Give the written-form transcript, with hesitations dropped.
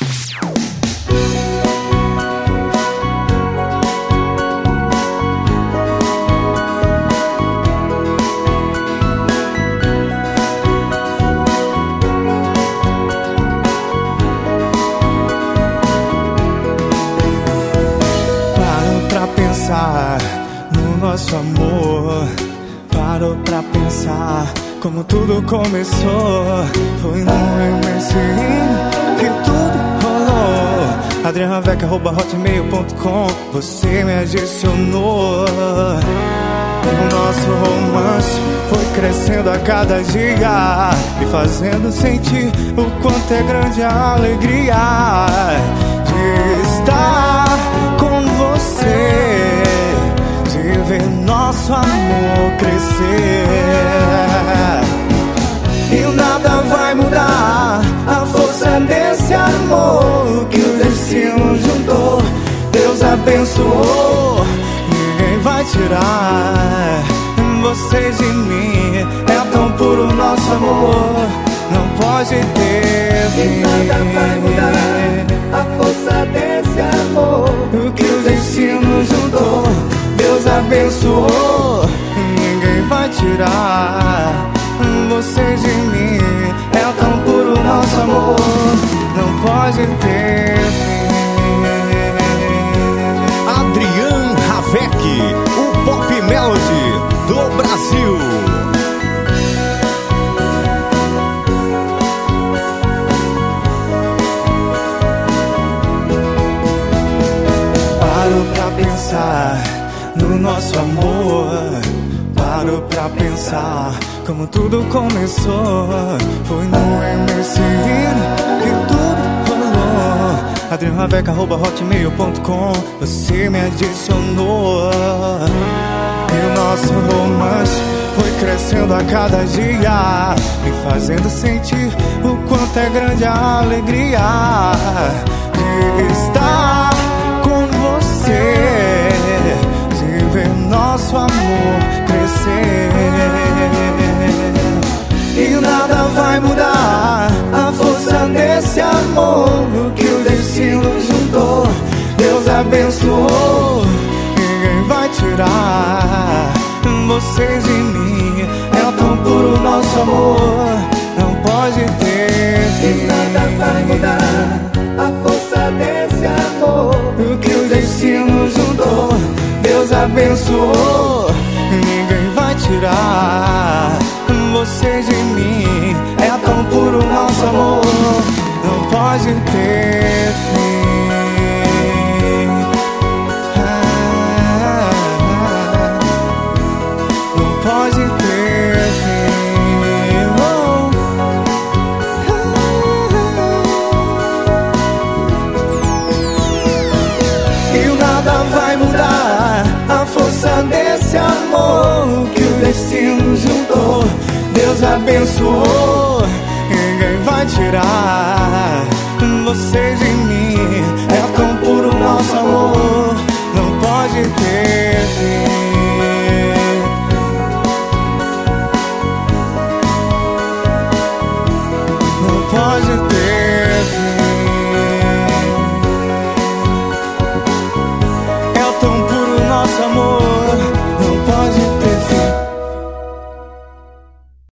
No nosso amor, parou pra pensar como tudo começou. Foi no MSN que tudo rolou. adrianravec@hotmail.com, você me adicionou. E o nosso romance foi crescendo a cada dia, me fazendo sentir o quanto é grande a alegria de estar com você, de ver nosso amor crescer. E nada vai mudar a força desse amor que o destino juntou. Deus abençoou, ninguém vai tirar você de mim. É tão puro nosso amor, não pode ter fim. E nada vai mudar a força desse amor o que o destino juntou. Deus abençoou, ninguém vai tirar você de mim. É tão puro nosso amor, não pode ter fim. Adrian Ravec, o Pop Melody do Brasil. Paro pra pensar no nosso amor, paro pra pensar como tudo começou. Foi no MSN que tudo rolou. adrianravec@hotmail.com, você me adicionou. E o nosso romance foi crescendo a cada dia, me fazendo sentir o quanto é grande a alegria de estar com você, de ver nosso amor crescer. E nada vai mudar a força desse amor que o destino juntou. Deus abençoou, ninguém vai tirar você de mim. É tão puro nosso amor, não pode ter fim. E nada vai mudar a força desse amor o que o destino juntou. Deus abençoou, ninguém vai tirar você de mim. É tão puro nosso amor, não pode ter fim. Não pode ter fim. E nada vai mudar a força desse amor que o destino juntou. Deus abençoou, ninguém vai tirar você de mim.